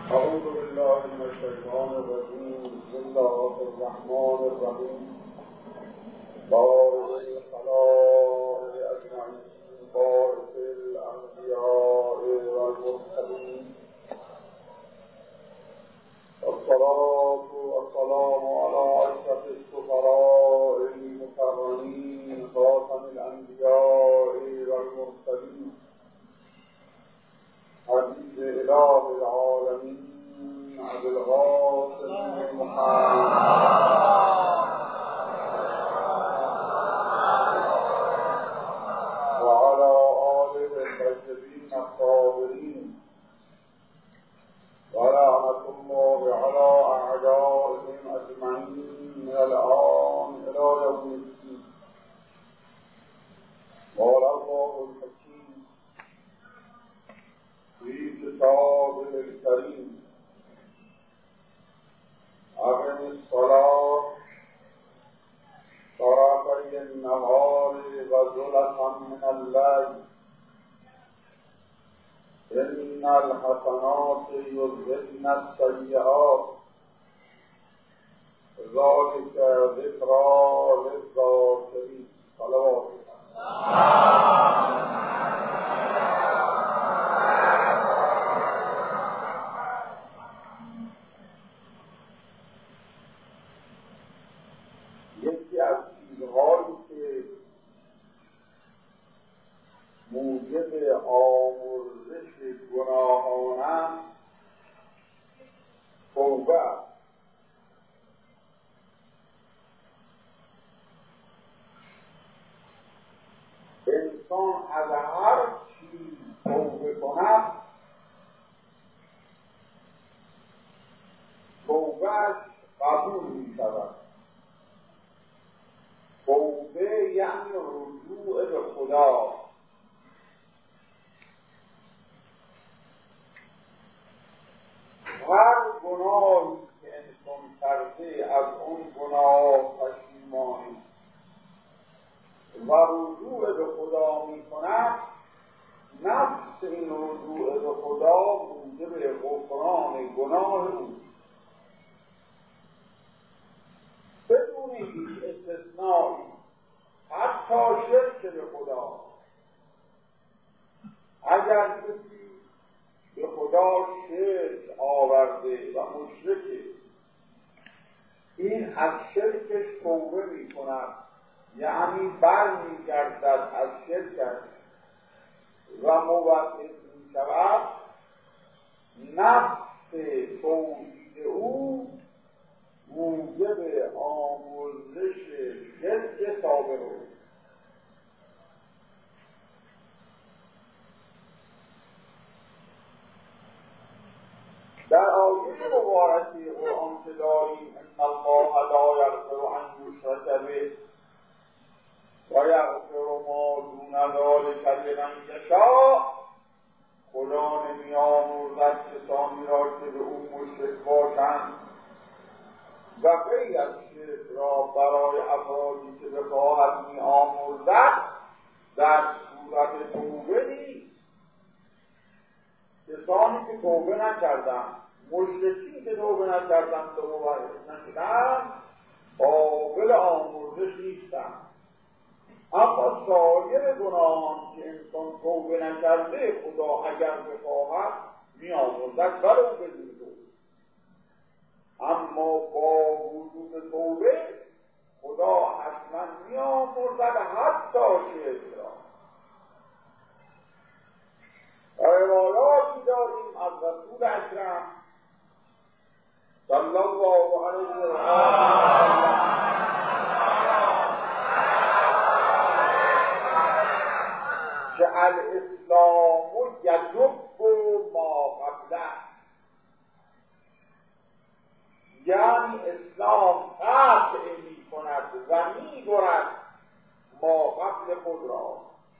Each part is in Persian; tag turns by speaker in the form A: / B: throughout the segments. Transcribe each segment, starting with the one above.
A: أعوذ بالله من الشيطان الرجيم. بسم الله الرحمن الرحيم. بارئ الخلائق أجمعين، بارئ الأنبياء والمرسلين، والصلاة والسلام على أشرف السفراء المكرمين، خاتم الأنبياء والمرسلين، حبيب إله العالمين، أبي القاسم محمد وعلى آله الطيبين الطاهرين، ولعنة الله على أعدائهم أجمعين من الآن إلى يوم الدين. قال الله الحكيم في كتابه الكريم: أقم الصلاة طرفي النهار وزلفا من الليل إن الحسنات يذهبن السيئات ذلك ذكرى للذاكرين. صلوات یکی از چیزهایی که موجب آمرزش گناهان است توبه است. انسان از هر چیز توبه کند توبهش قبول می شود. توبه یعنی رجوع به خدا. هر گناهی که انسان کرده از اون گناه پشیمانی و رجوع به خدا می کند، نفس این رجوع به خدا موجب غفران گناه او بدون هیچ استثنایی، حتی شرک به خدا. اگر کسی به خدا شرک آورده و مشرکه، این از شرکش توبه می کند، یعنی بر می گردد از شرکش و موحد می شود. نفس توحید او موجب آمرزش شرک سابق او. در آیه مبارکه قرآن که داریم: ان الله لا یغفر ان یشرک به و یغفر ما دون ذلک لمن یشاء، خدا نمی‌آمرزد کسانی را که به او مشرک باشند و غیر از شرک را برای افرادی که بخواهد می‌آمرزد در صورت توبه نیست. کسانی که توبه نکردند، مشرکین که توبه نکردند، توبه نکردند، قابل آمرزش نیستند. اما سایر گناهان که انسان توبه نکرده، خدا اگر بخواهد می‌آمرزد ولو بدون توبه. اما با وجود توبه خدا حتما می‌آمرزد حتی شرک را. روایاتی داریم از رسول اکرم صلی الله علیه و آله که الاسلام یجب ما قبله، یعنی اسلام قطع می کند و می برد ما قبل خود را.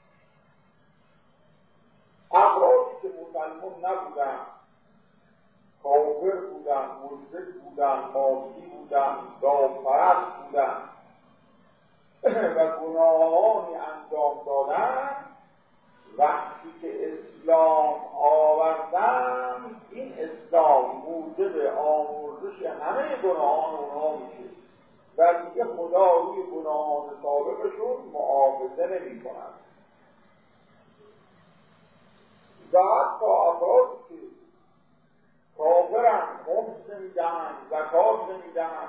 A: افرادی که مسلمان نبودند، کافر بودند، مشرک بودند، ماسی بودند، دامپرست بودند و گناهانی انجام دادند، وقتی که اسلام آوردند، این اسلام موجب آمرزش همه گناهان اونها میشه و دیگه خدا روی گناهان سابقشون مؤاخذه نمی کند. و حتی افرادی که کافرن، خمس نمیدهند، زکات نمیدهند،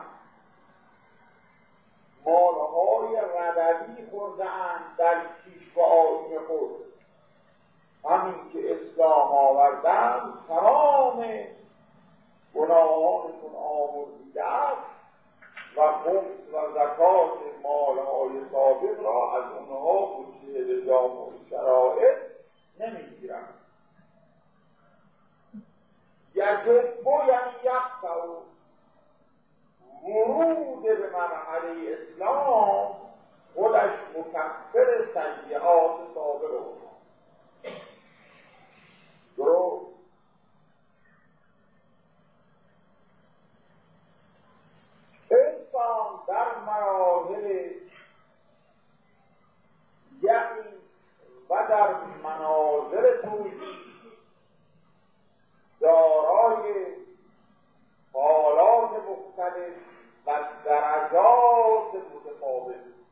A: مالهای ربوی خورده‌اند در کیش و آیین خود، همین که اسلام آوردند تمام گناهانشون آمرزیده است و خمس و زکات مالهای سابق را از اونها بوسیه به جامع شرایط نمیگیرند. یجب یعنی یقطع، ورود به مرحله اسلام خودش مکفر سیئات سابق اونها. درست؟ انسان در مراحل یقین و در منازل توحید دارای حالات مختلف و درجات متفاوت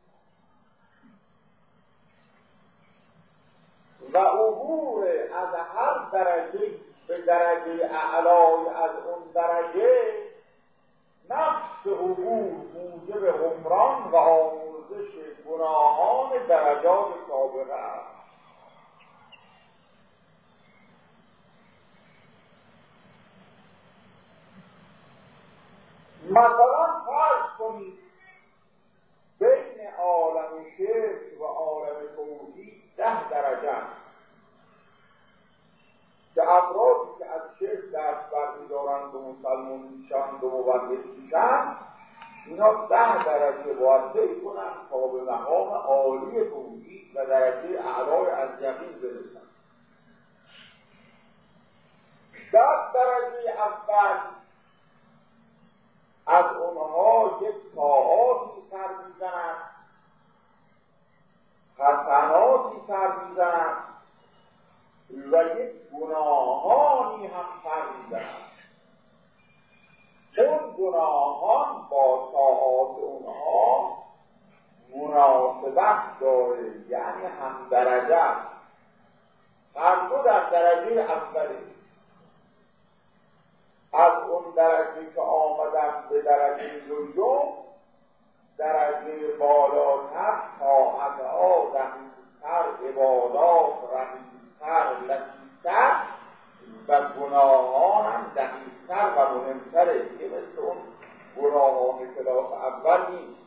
A: و عبور از هر درجه به درجه اعلای از اون درجه نفس عبور موجب غفران و آمرزش گناهان درجات سابقه است. مثلا فرض کنید بین عالم شرک و عالم توحید 10 درجه است که افرادی که از شرک دست برمی‌دارند و مسلمان میشند و موحد میشند اینا 10 درجه باید طی کنند تا به مقام عالی توحید و درجه اعلای از یقین برسند. در درجه اول از اونها یک طاعاتی سر میزنند، حسناتی سر میزنند و یک گناهانی هم سر میزنند. اون گناهان با طاعات اونها مناسبت داره، یعنی هم درجه است. هر دو در درجه اوله. از اون درجه که آمدن به درجه دوم، درجه بالاتر طاعتها دقیق‌تر، عبادات رقیق‌تر، لطیف‌تر و گناهان هم دقیق‌تر و مهمتره که مثل اون گناهان کلاس اول نیست.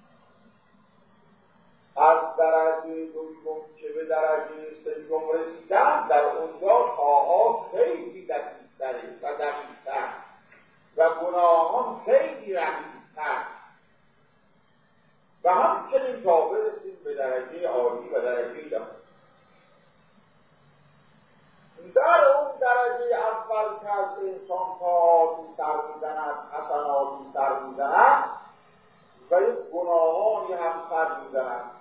A: از درجه دوم که به درجه سوم رسیدن در اونجا طاعات خیلی دقیق‌تره و دقیق‌تر و گناهان خیلی رقیق‌تر و همچنین تا برسیم به درجه عالی و درجه دهم. در اون درجه اول که از انسان طاعاتی سر میزند، حسناتی سر میزند و یک گناهانی هم سر میزند،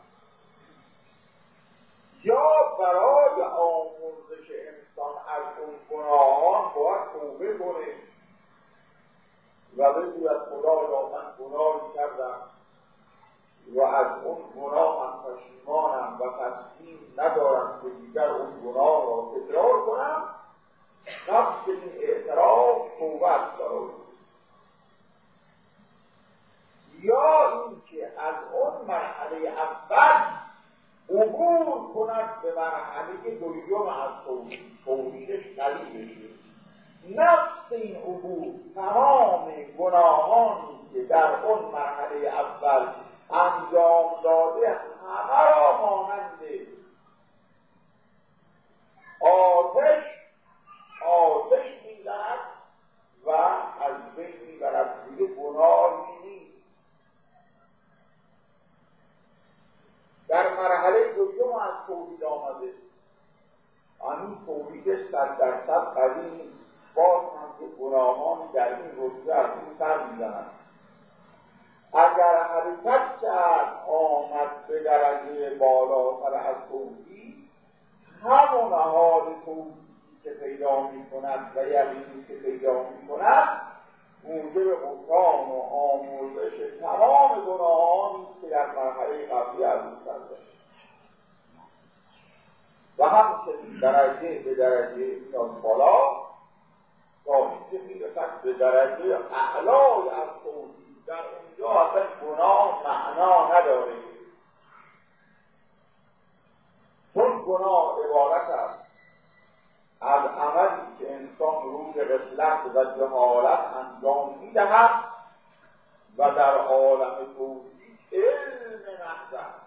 A: یا برای آمرزش انسان از اون گناهان باید توبه کنه و بگوید خدایا من گناهی کردم و از اون گناه من پشیمانم و تصمیم ندارم که دیگر اون گناه را تکرار کنم. نفس این اعتراف توبه است برای یا اینکه از اون مرحله اول عبور کند به مرحله دوم از توحیدش قوی بشه. نفس این عبور تمام گناهانی که در اون مرحله اول انجام داده همه را مانند آتش می‌زند و از بین می‌برد. دیگه گناهی نیست. در مرحله دوم از توحید آمده، آن توحیدش 100% قوی نیست. باز هم که گناهان در این رتبه از این سر می‌زنند. اگر حرکت کرد آمد به درجه بالاتر از توحید، همون حال توحیدی که پیدا پیدا می کند و یقینی که پیدا می کند موجب غفران و آمرزش تمام گناهانی که در مرحله قبلی از او سر داشت و همچنین درجه به درجه میاد بالا تا اینکه میرسد به درجه اعلای از توحید. در اونجا اصلا گناه معنا نداره، چون گناه عبارت است از عملی که انسان روز غفلت و جهالت انجام میدهد و در عالم توحید علم محض است.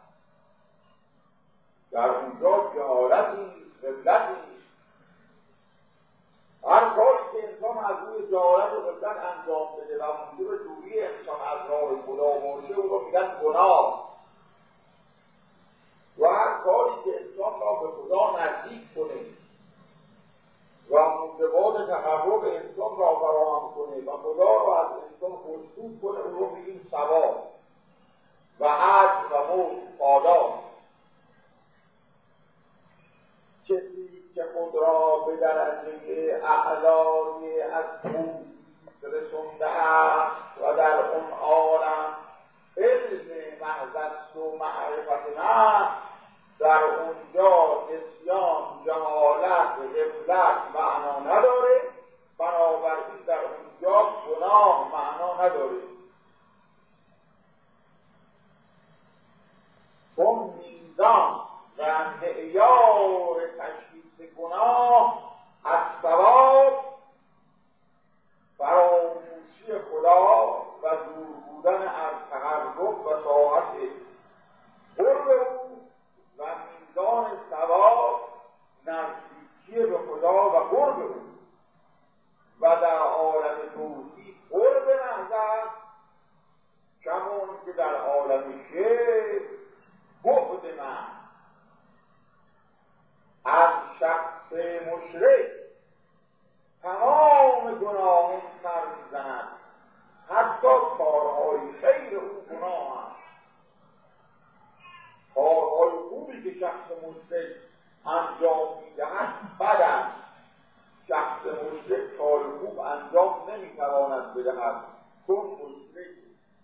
A: در اونجا جهالتی نیست، غفلتی نیست. هر کاری که انسان از روی جهالت و غفلت انجام بده و موجب دوری انسان از راه خدا باشه او رو میگن گناه. و هر کاری که انسان را به خدا نزدیک کنه و موجبات تقرب انسان را فراهم کنه و خدا را از انسان خوشنود کنه او رو میگیم ثواب و اجر و مزد پاداش. کسی که خود را به درجه اعلای از توحید رسونده است و در اون عالم علم محض است و معرفت نفس، در اونجا نسیان، جهالت، غفلت معنا نداره، بنابراین در اونجا گناه معنا نداره. چون میزان و معیار تشخیص گناه از ثواب فراموشی خدا و دور بودن از تقرب و طاعت قرب او و میزان ثواب نزدیکی به خدا و قرب او و در عالم توحید قرب نظر کمون که در عالم شرک بعد من از شخص مشرک تمام گناهان سر میزند، حتی کارهای خیر او گناه است. کارهای خوبی که شخص مشرک انجام میدهد بد است. شخص مشرک کار خوب انجام نمیتواند بدهد چون مشرک.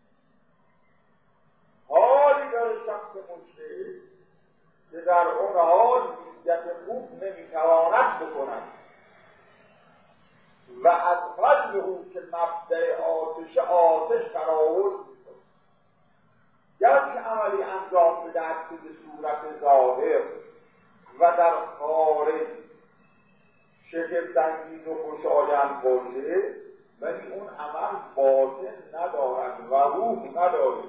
A: حالی داره شخص مشرک که در اون حال نیت خوب نمیتواند بکند و از قلب او که مبدأ آتش تراوز میکند. گرچه عملی انجام بدهد که به صورت ظاهر و در خارج شگفت‌انگیز و خوشایند باشه، ولی اون عمل باطن ندارد و روح ندارد.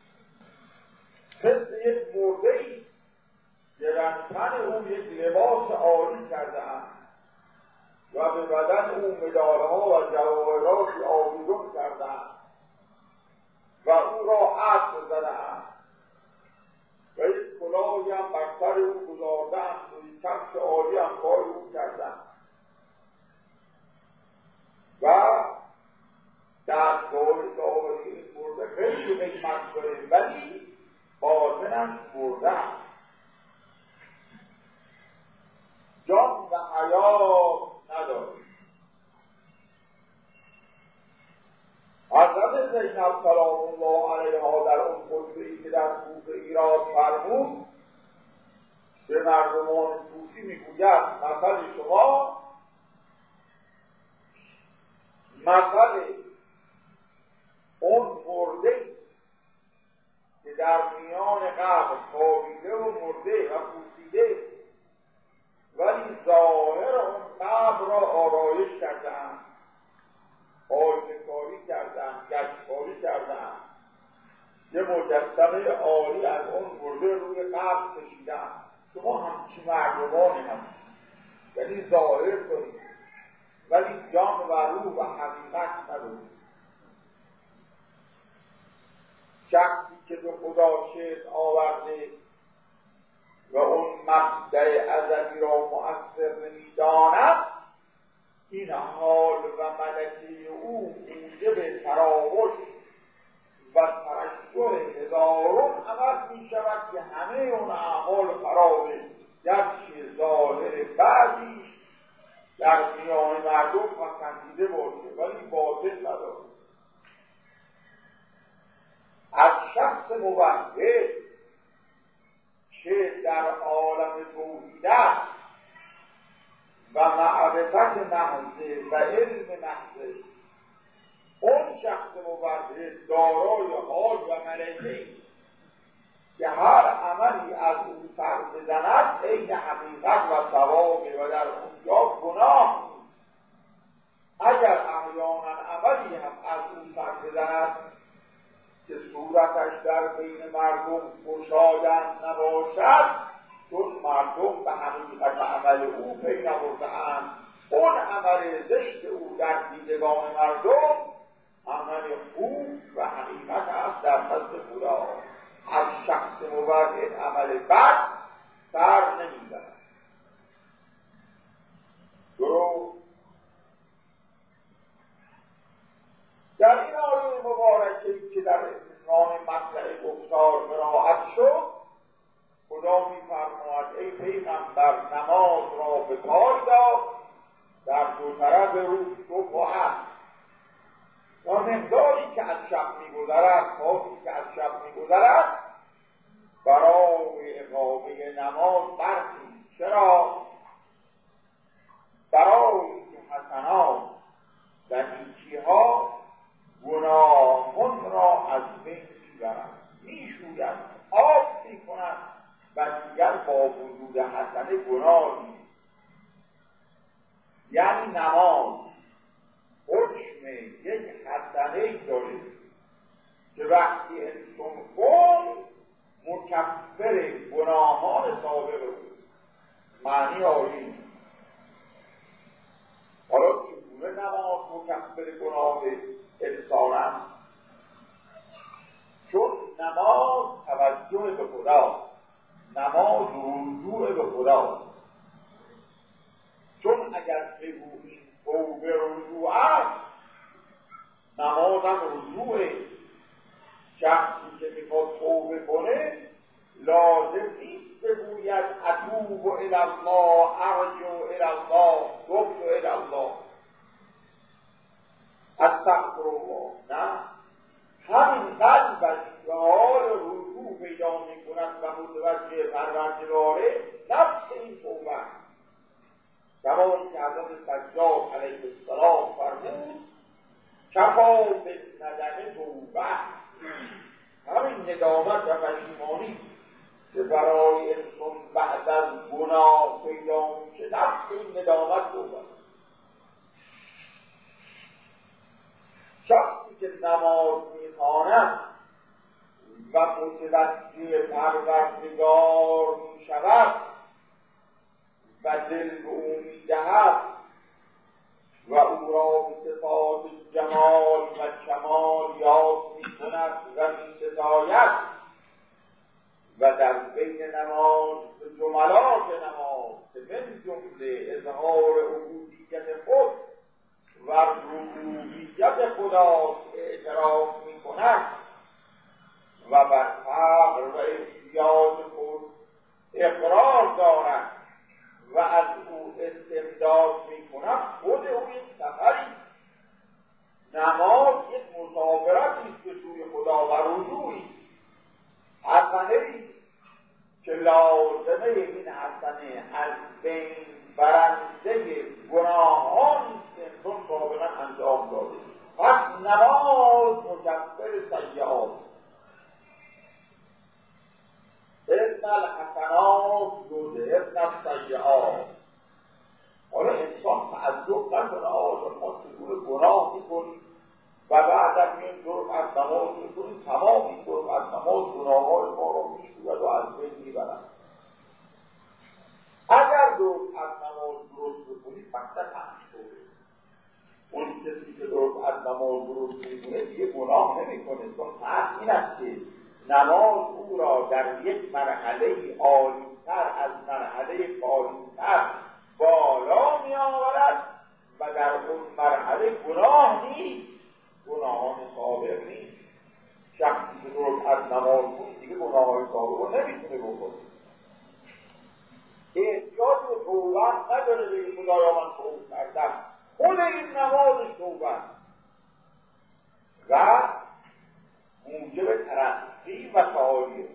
A: مثل یک مرده‌ای که در تن او یک لباس عالی کرده اند و به بدن او مدال‌ها و جواهراتی آویزون کرده اند و او را عطر زده اند و یک کلاهی هم بر سر او گذارده اند و یک کفش عالی هم پای او کرده اند و دستگاه داوری این مرده خیلی قیمت داره، ولی باطنش مرده است. جان و حیات نداره. حضرت زینب سلام الله علیها در اون خطبه‌ای که در کوفه ایراد فرمود به مردمان کوفی میگوید مثل شما مثل اون مرده که در میان قبر خوابیده و مرده و پوسیده، ولی ظاهر اون قبر را آرایش کردند، آینه‌کاری کردند، گچ‌کاری کردند، یه مجسمه عالی از اون مرده روی قبر کشیدند. شما همچین مردمانی هستید، یعنی ظاهر کنید ولی جان و روح و حقیقت ندارید. شخصی که به خدا شرک آورده و اون مبدأ ازلی را مؤثر نمی‌داند، این حال و ملکه او موجب تراوش و ترشح هزارون عمل می شود که همه اون اعمال خرابه، گرچه ظاهر بعضیش در در میان مردم پسندیده باشه ولی باطل نداره. از شخص موحد که در عالم توحید است و معرفت محض و علم محض، اون شخص موحد دارای حال و ملکه که هر عملی از او سر بزند عین حقیقت و ثوابه و در اونجا گناه نیست. اگر احیانا عملی هم از او سر بزند که صورتش در بین مردم گشایند نباشد، چون مردم به حقیقت عمل او پی نبرده‌اند، اون عمل زشت او در دیدگان مردم عمل خوب و حقیقت است در نزد خدا. از شخص موحد عمل بد سر نمی‌زند. درست در این آیه مبارکه‌ای که در عنوان مطلع گفتار قرائت شد، خدا می‌فرماید ای پیغمبر نماز را به کار دار در دو طرف روز صبح و عصر. و مقداری که از شب می‌گذرد، خاصی که از شب می‌گذرد، برای اقامه نماز برخیز. چرا؟ برای اینکه حسنات و نیکی‌ها گناهان را از بین می‌برند، می‌شویند، آب می‌کنند و دیگر با وجود حسنه گناه نیست. یعنی نماز حکم یک حسنه‌ای داره که وقتی انسان خون مکفر گناهان سابق بود. معنی آیین حالا چگونه نماز مکفر گناه انسان است؟ چون نماز توجه به خدا، نماز رجوع به خدا. چون اگر بگوییم توبه رجوع است، نماز هم رجوعه. شخصی که میخواد توبه کنه لازم نیست بگوید اتوب الی الله، ارجو الی الله، تبت الی الله، استغفر الله. نه، همین قلبش به حال رجوع پیدا میکند و متوجه پروردگاره نفس این توبه. زمانی که حضرت سجاد علیه السلام فرمود کفا بالندم توبه، همین ندامت و پشیمانی که برای انسان بعد از گناه پیدا میشه، نفس این ندامت توبه. شخصی که نماز میخواند و متوجه پروردگار میشود و دل به او میدهد و او را به صفات جمال و کمال یاد میکند و میستاید و در بین نماز به جملات نماز که من جمله اظهار عبودیت خود و ربوبیت خدا اعتراف میکند و بر فقر و احتیاج خود اقرار دارد و از او استمداد میکند، خود او یک سفری، نماز یک مسافرتی است به سوی خدا و رجوعی، حسنه‌ای که لازمه این حسنه از بین برنده گناهانی است که انسان سابقا انجام داده. پس نماز مکفر سیئات، ان الحسنات یذهبن السیئات. حالا انسان تعجب نکنه آقا ما چگونه گناه میکنیم و بعد از این دور از نماز میکنیم، تمام این دور از نماز گناه‌های ما رو میشوید و از بین میبرند. اگر دور از نماز درست بکنیم فقط همینطوره. اون کسی که دور از نماز درست میکنه دیگه گناه نمیکنه، چون فرق این است که نماز او را در یک مرحله عالی‌تر از مرحله پایین‌تر بالا می آورد و در اون مرحله گناه نیست، گناهان سابق نیست. شخصی که درست از نماز بود دیگه گناهان سابق رو نمیتونه بکنه. احتیاج به توبه نداره به خدایا من توبه کردم، خود این نمازش توبه و موجب ترقی و تعالیه.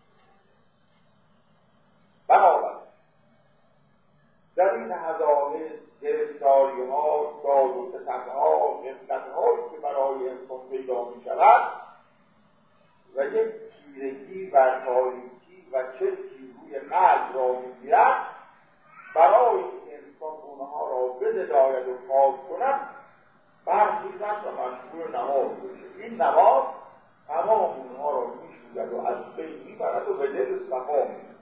A: بنابراین در این حضاره گرفتاری‌ها، داد و ستدها، غفلت‌هایی که برای انسان پیدا می‌شود و یک تیرگی و تاریکی و چشمی روی قلب را می‌گیرد، برای این انسان اونها را بدهد و پاک کند برخیزد و مشغول نماز بشه. این نماز تمام اونها را می‌شوید و از بین می‌برد و به دل صفا می‌کند.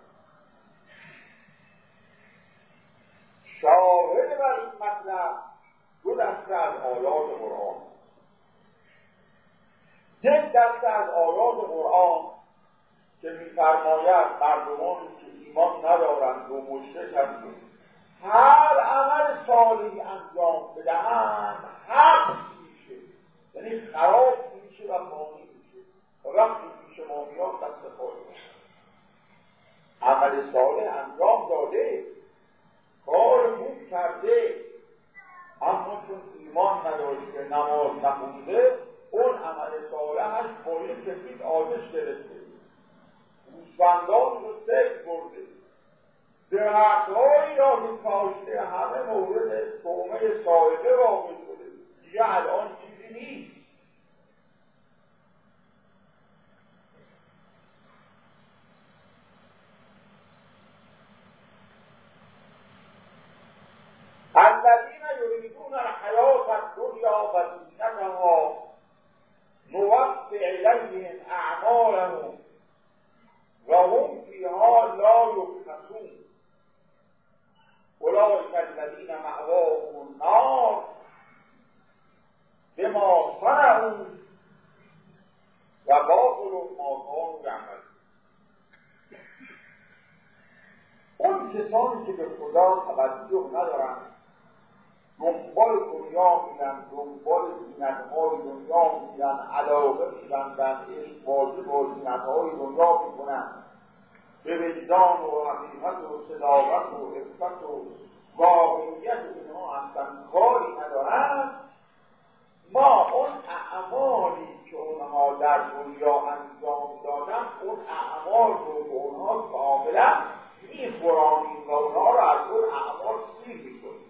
A: شاهد بر این مطلب دو دسته از آیات قرآن. یک دسته از آیات قرآن که می‌فرماید مردمانی که ایمان ندارند و مشرکند هر عمل صالحی انجام بدهند حق میشه، یعنی خراب میشه و فانی میشه و وقتی میشه ما میاد دست خالی میشه. عمل صالح انجام داده، کار خوب کرده، اما چون ایمان نداشته، نماز نخونده، اون عمل صالحش پای سفید آتش گرفته، گوسفندان رو سگ برده، درخت‌هایی را که کاشته همه مورد تومه صاعقه واقع شده، دیگه الان چیزی نیست. الذین یریدون الحیاة الدنیا و زینتها نوفی الیهم اعمالهم و هم فیها لا یبخسون اولئک الذین مأواهم النار بما صنعوا و باطل ما کانوا یعملون. اون کسانی که به خدا توجه ندارند، دنبال دنیا میرن، دنبال زینت‌های دنیا میرن، علاقه میبندن، عشق‌بازی با زینت‌های دنیا میکنن، به وجدان و حقیقت و صداقت و عفت و واقعیت اینها اصلا کاری ندارن. ما اون اعمالی که اونها در دنیا انجام دادن، اون اعمال رو به اونها کاملا میخورانیم و اونها رو از اون اعمال سیر میکنیم،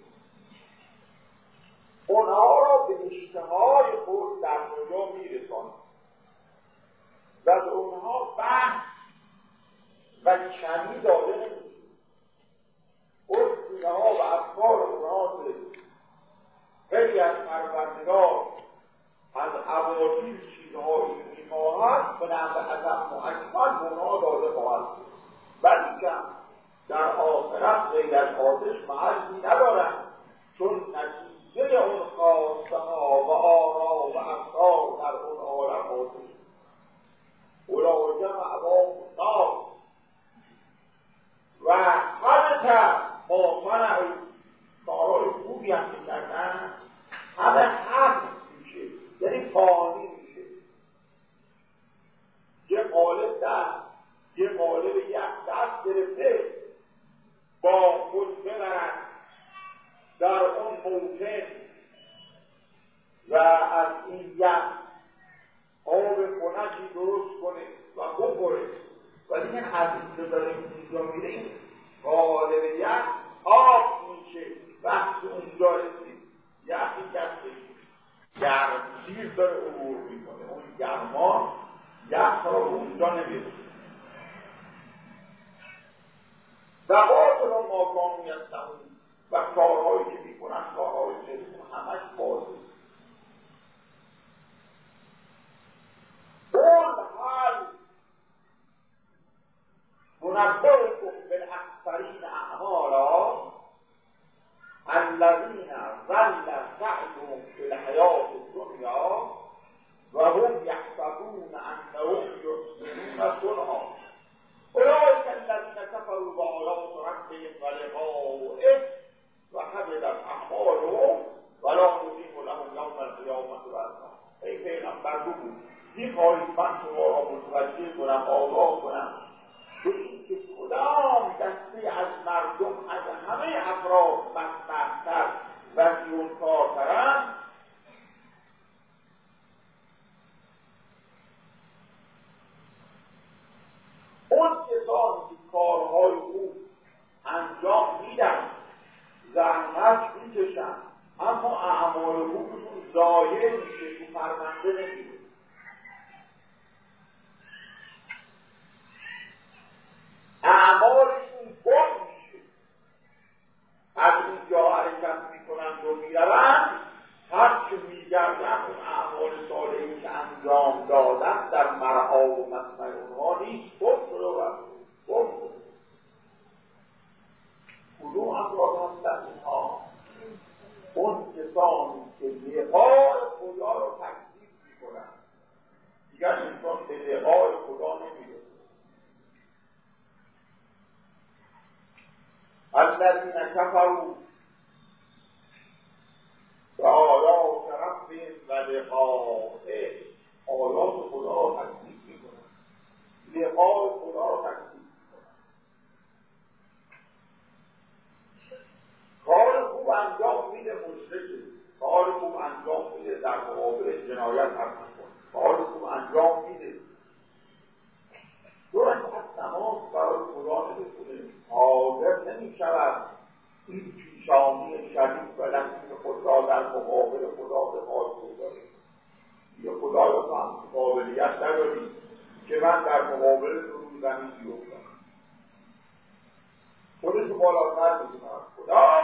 A: اونها را به اشتهای خود در دنیا میرسانیم و به اونها بحث و کمی داده نمیشه. اون سینه‌ها و افکار اونها خیلی از پروردگار از عواطف چیزهایی میخواهد به نحو ادب و اکمل به اونها داده خواهد شد، ولیکن در آخرت غیر از آتش محلی ندارند، چون نتیجه اون خواسته ها و آرا و افکار در اون عالم آتش. اولئک مأواهم النار و حبط ما صنعوا، کارهای خوبی هم که کردن همه حق میشه، یعنی فانی میشه. یه قالب دست، یه قالب یک دست گرفته با خود ببرن در اون موطن و از این یک آب خنکی درست کنه و بخوره، ولی این از این که داره اینجا میره این قالب یک آب میشه. وقتی اونجا رسید یکی کسی گرمسیر داره عبور میکنه، اون گرما یک را اونجا نمیره و باطل ما کانوا یعملون و کارهایی که میکنن کارهای خیلیشون همش باطل. اون حال منبئکم بالاخسرین اعمالا الذین ضل سعیهم فی الحیاة الدنیا و هم یحسبون انهم یحسنون صنعا اولئک الذین کفروا بآیات ربهم و لقائه و حبطت اعمالهم ولا نقیم لهم یوم القیامة وزنا. ای پیغمبر بگو می‌خواهید من شما را متوجه کنم، آگاه کنم به اینکه کدام دسته از مردم بزرگکارترند اون کسانی که کارهای خوب انجام میدن، زحمت میکشن، اما اعمال خوبشون ضایع میشه، تو پرونده نمیره. اعمالشون گم میشه، از اینجا حرکت میکنند و میروند، هر چه میگردن اون اعمال صالحی که انجام دادن در مرعا و مسمع اونها نیست، گم شده و گم شده. کدوم افراد هستن اینها؟ اون کسانی که لقای خدا رو تکذیب میکنن، دیگر انسان به لقای خدا نمیره. الذین کفروا بآیات ربهم و لقائه، آیات خدا رو تکذیب میکنن، لقای خدا رو تکذیب میکنن. کار خوب انجام میده مشرکه، کار خوب انجام میده در مقابل جنایت حرف میکنه، کار خوب انجام میده، دو رکعت نماز برای خدا نمیخونه، حاضر نمیشود این پیشانی شدید و لطیف خود را در مقابل خدا به حال بگذاره. یا خدایا تو هم قابلیت نداری که من در مقابل تو روی زمین بیفتم، خودشو بالاتر میدونم از خدا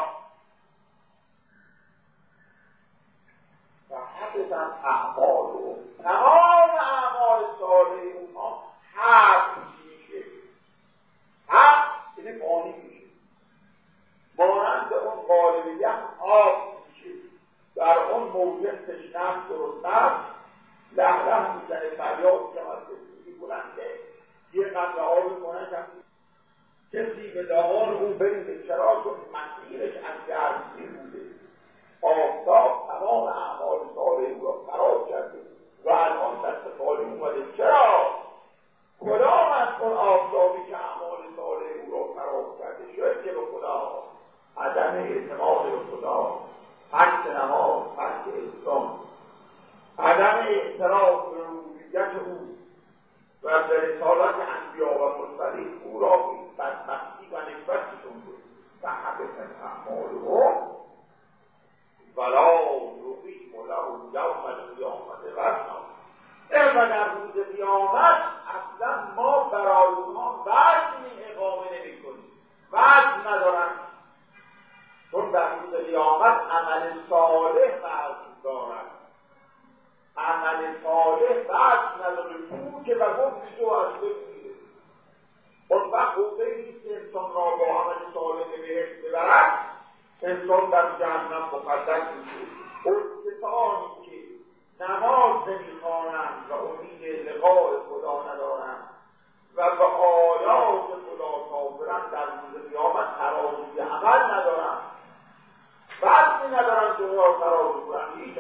A: و حقیقتا اعمال و تمام اعمال صالح اونها حق میشه. حق یعنی فانی میشه، مانند اون قالبیت آب میشه، در اون موجه تشنه درستر لحظه میزنه، فریاد شود کسی بلنده، یه قطره آب کنه کسی به دامان او بریده، چرا چون مسیرش از گرمی بوده، آفتاب تمام اعمال صالح او را خراب کرده و الان دست خالی اومده. چرا؟ کدام از اون آفتابی که اعمال صالح او را خراب کرده؟ شاید که به خدا، عدم اعتماد به خدا، ترک نماز، ترک اسلام، عدم اعتراف به ربوبیت او و به رسالت انبیا و مرسلین او را این بدبختی و نکبتشون بود و حقیقت اعمالهم ولا نقیم له یوم القیامة وزنا. و در روز قیامت اصلا ما برای اونها وزنی اقامه نمی کنیم، وزن ندارن، چون در روز قیامت عمل صالح وزن دارد، عمل صالح وزن نداره، پوچه و گفتی تو از بگیره. اون وقت گفته نیست که انسان را با عمل صالح بهشت ببرد، انسان در جهنم مقدس میشه. اون کسانی که نماز نمیخوانند و امید لقاء خدا ندارند و به آیات خدا کافرند، در روز قیامت ترازوی عمل ندارند، وزنی ندارند که را ترازو کنند، هیچ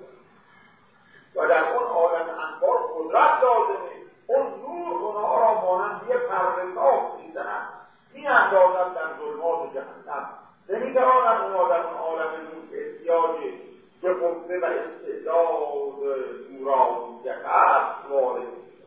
A: و در اون عالم انبار قدرت لازمه، اون نور اونها را مانند یه پره‌ساز میزنند، میاندازند در ظلمات جهنم، نمیتوانند اونها در اون عالم نور احتیاج به قوه و استعداد نورانیت هست وارد میشن.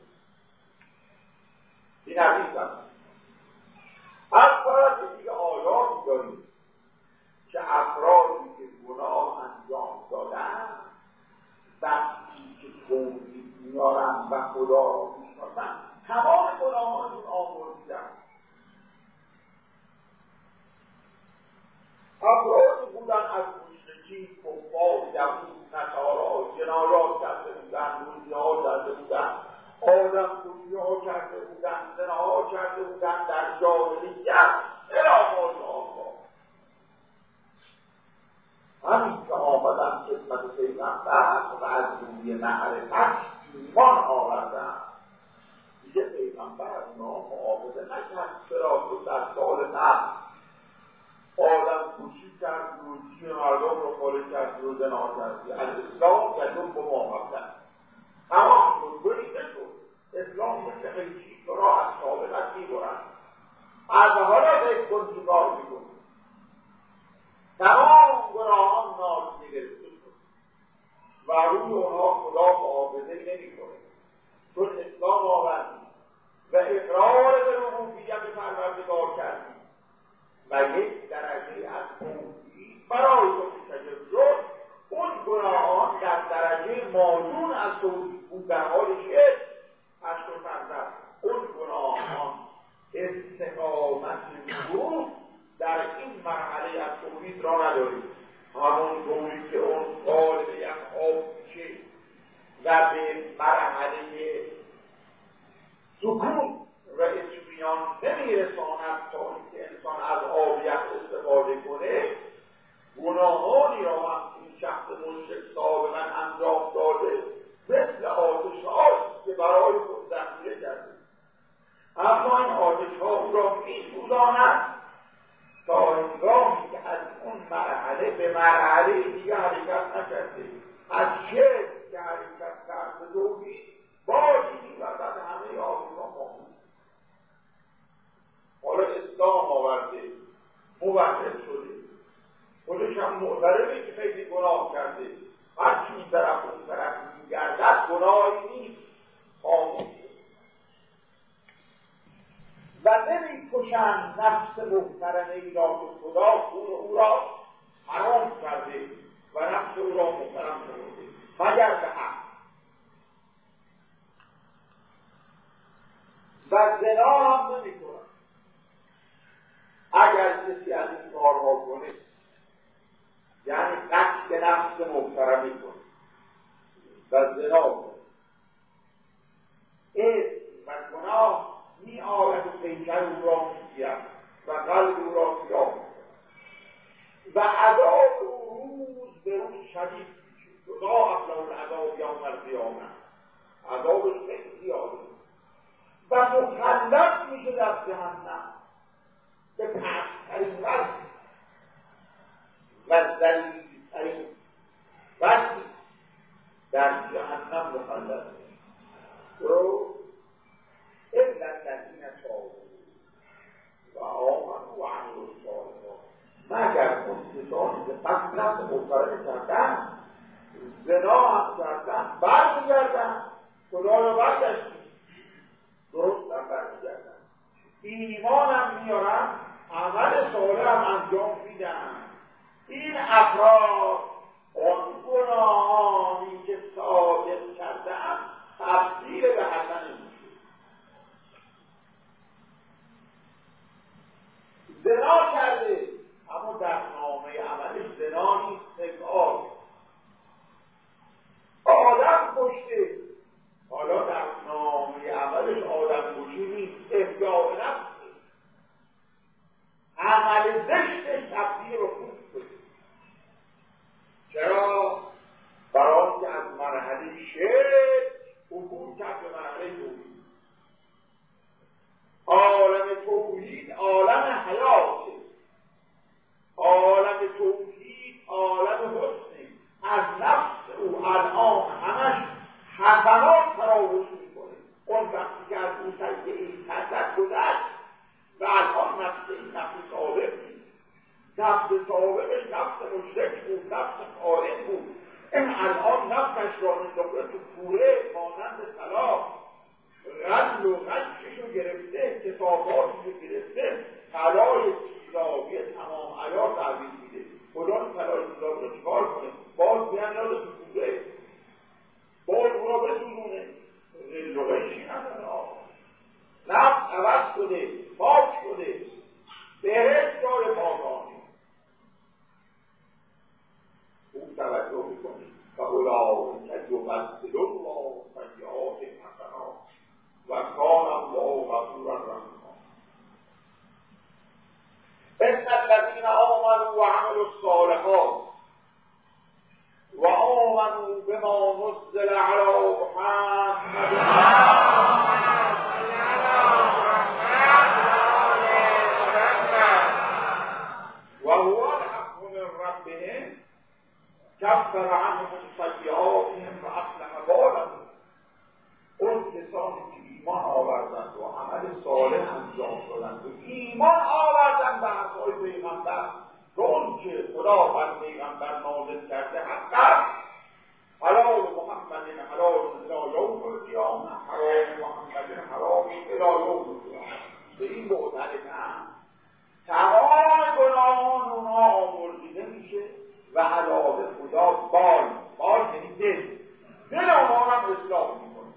A: این حدیث هست. از طرف دیگه آیات داریم که افرادی که گناه انجام دادن وقتی که توحید میارن و خدا را میشناسن تمام گناهانشون آمرزیدن. افرادی بودن از مشرکین، کفار، یهود، نصارا، جنایات کرده بودن، روزی‌ها کرده بودن، آدم‌کشی‌ها کرده بودن، زناها کرده بودن، در جاهلیت الی آقا. همین که آمدن خدمت پیغمبر و از روی معرفت ایمان آوردن، دیگه پیغمبر اونا معاوضه نکرد. چرا تو در سال قبل آدم کشی کرد، روزی مردم رو خالی کرد و زنا کردی، الاسلام یدوم با محبت تمام شد، بریده شد. اسلام مثل قیچی تو را از سابقت میبرد، از حالا به کن چیکار میکنی؟ تمام گناهان نازی و روی اونها خدا معاوضه نمی‌کنه، چون اسلام آوردیم و اقرار به ربوبیت پروردگار کردیم و یک درجه از توحید برای تو منتشر شد، اون گناهان در درجه مادون از توحید بود، در حال شرک اشکر فرزد اون گناهان استقامت رو در این مرحله از توحید را نداریم. همون طوری که اون قالب یک آب میشه و به مرحله سکون و اطمینان نمیرساند تا اینکه انسان از آبیت استفاده کنه، گناهانی را هم این شخص مشرک سابقا انجام داده مثل آتش هاست که برای خود ذخیره کرده، اما این آتش ها او را می‌سوزاند تا هنگامی که از اون مرحله به مرحله دیگه حرکت نکرده، از شرک که حرکت کرده توحید باشی و بعد همه آدم‌ها مامون. حالا اسلام آورده، موحد شده، خودش هم معترفه که خیلی گناه کرده، هرچی این طرف اون طرف میگردد گناهی نیست، خاموش و نمی‌کشند نفس محترمه ای را که خدا او را حرام کرده و نفس او را محترم کرده مگر به حق. و زنا هم نمی‌کنند. اگر کسی از این کارها کنه، یعنی قتل نفس محترمه کنه و زنا کنه، اسم و گناه می آرد و پیکر او را میگیرد و قلب او را سیاه می‌کند و عذاب او روز به روز شدید میشه. یضاعف له العذاب یوم القیامه، عذابش خیلی زیاده و مخلد میشه در جهنم به پست‌ترین وضع و ذلیل‌ترین وضعی در جهنم مخلد میشه. إلا الذين تابوا وآمنوا وعملوا الصالحات، مگر کسانی که پس نفس محترمه کردن، زنا هم کردن، برمیگردن، خدا را برگشتن، درست هم برمیگردن، ایمان هم میارن، عمل صالح هم انجام میدن. این افراد اون گناهانی که صادق کردن تبدیل به حسن زنا کرده، اما در نامه عملش زنا نیست، نگاه آدم کشته، حالا در نامه عملش آدم کشی نیست، افجاع نفس نیست، عمل زشتش تبدیل به خوب شده. چرا؟ برای که از مرحله شرک عبور کرد به مرحله توحید. عالم توحید عالم حیاته، عالم توحید عالم حسنه، از نفس او الان همش حسنات تراوش میکنه. اون وقتی که از او سیئه‌ای حسد گذشت و الان نفس این نفس ثابت نیست، نفس ثابتش نفس مشرک بود، نفس خارج بود، این الان نفسش را انداخته تو کوره مانند طلا، غل و غشش رو گرفته، کتاباتی رو گرفته، طلای طلایی تمام عیار تعبیر میده. خدا این طلای طلایی رو چکار کنه؟ باز بیان یاد تو کوره، باز او را بسوزونه، غل و غشی نداره. نفس عوض شده، پاک شده، بهشت جای پاکانی. اون توجه میکنی و اولائی که یبدل الله سیئات حسنات و کان الله غفورا رحیما. ان الذین آمنوا وعملوا الصالحات و آمنوا بما نزل علی محمد و هو الحق من ربهم کفر عنهم سیئاتهم و اصلح بالهم. اون کسانی که ایمان آوردند و عمل صالح انجام دادند و ایمان آوردند به حرفهای پیغمبر که اون که خدا بر پیغمبر نازل کرده حق است، حالا خدا بال یعنی دل آنها هم اصلاح میکنه.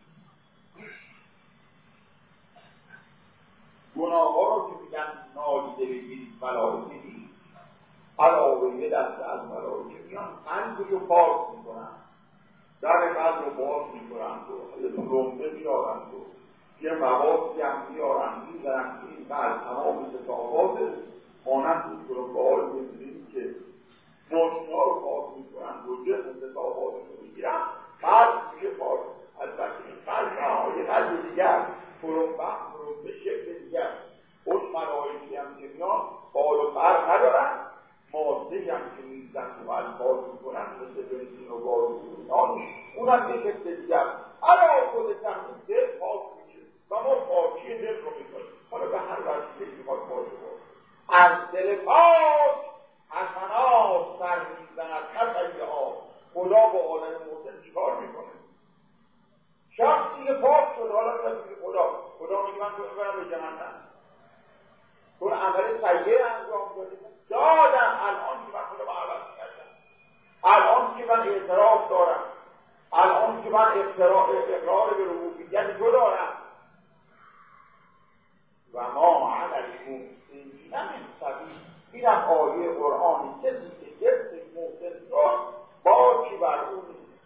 A: گناه ها رو که میگن نادیده بگیرید ملائکه نیست، علاوه دست از ملائکه میان قلبش رو پاک میکنن، در قلب رو باز میکنند و یه لنبه میارند و یه موادی هم میارند میزنند که این قلب تمام ستافات مانند بود که با حال میبینید که ماشینا رو پاک میکنند و جسم ستافاتش رو میگیرند، قلب میشه پاک. البته این قلب نه، یه قلب دیگر پرنبخت رو به شکل دیگر. اون ملائکه هم که میان بال و پر ندارن، ماده هم که میزن و الفاظ میکنن مثل بنزین و گاز و اون هم یه شکل دیگر. علا خود تحمیل دل پاک میشه و ما پاکی دل رو میکنیم. حالا به هر وقتی که میخواد پاک بود از دل پاک حسنات سر میزند حتی آب. خدا با آدم محسن چیکار میکنه؟ شخصی که پاک شد حالا میگه خدا میگه من تو برم به جهنم، چون عمل سیئه انجام دادم الان که من خدا با عوض کردم، الان که من اعتراف دارم، الان که من اقرار به ربوبیت تو دارم و ما علی المحسنین من سبیل. اینم آیه قرآنی کسی که گرفتش محسن شد باکی بر اون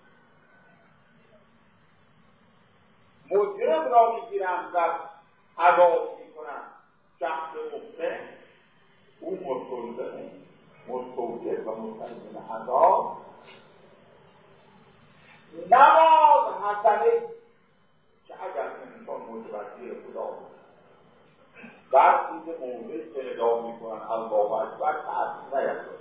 A: مجرم را میگیرم و عذاب میکنم. شخص محسن او مستوجب و مستلزم عذاب. نماز حسنه که اگر انسان متوجه خدا بود وقتی که موضع که نگاه میکنن الله اکبر تأثیر نیندازه،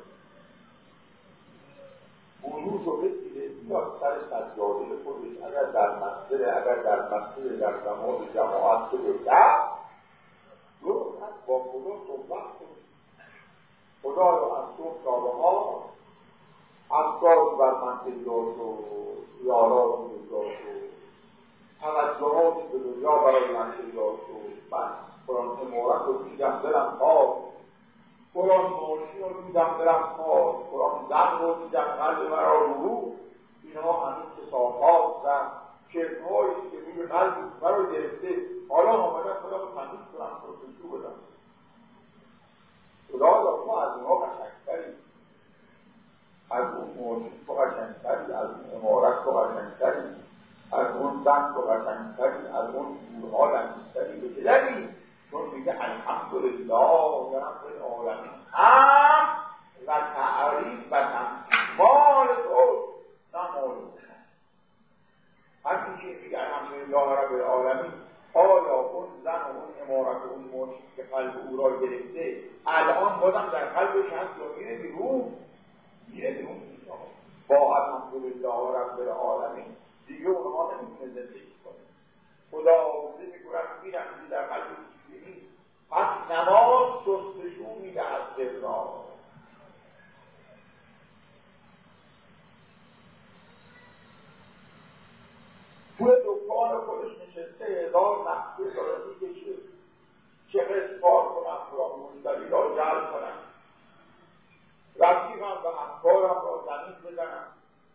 A: وضوش رو بگیره بیاد سر سجاده خودش، اگر در مسجد در زمان جماعت که بگرد درست با خدا صحبت کنه. خدا رو از صبح تا به ها افکاری بر من پیداست و خیالات پیداست و توجهاتی به دنیا برای من پیداست و من قرآن امارت رو دیدم دلم خواست، قرآن ماشین رو دیدم دلم خواست، قرآن زن رو دیدم قلب مرا رو. اینها همین کتاب‌ها و شعرهایی که روی قلب مرا گرفته، حالا آمدن خدا رو تمیز کنم پرسشو بدم. خدا را تو از اینها قشنگتری، از اون ماشین تو قشنگتری، از اون امارت تو قشنگتری، از اون زن تو قشنگتری، از اون شورها لنگستری به چدری. چون میگه الحمدلله رب العالمین، هم و تعریف و مال تو نه مال تو. همین که میگه الحمدلله رب العالمین، آیا اون زن و اون امارت و اون ماشین که قلب او را گرفته الان بازم در قلبش هست یا میره بیرون؟ میره بیرون. با الحمدلله رب العالمین دیگه اونها نمیتونه زندگی کنه. خدا آموزه میکنن میرن در قلب نیست. پس نماز جستجو میدهد دل را. توی دکان خودش نشسته 1000 محصول داره میکشه چه قسطار کنم را مشتری را جلب کنم، رفیقم و همکارم را زمین بزنم،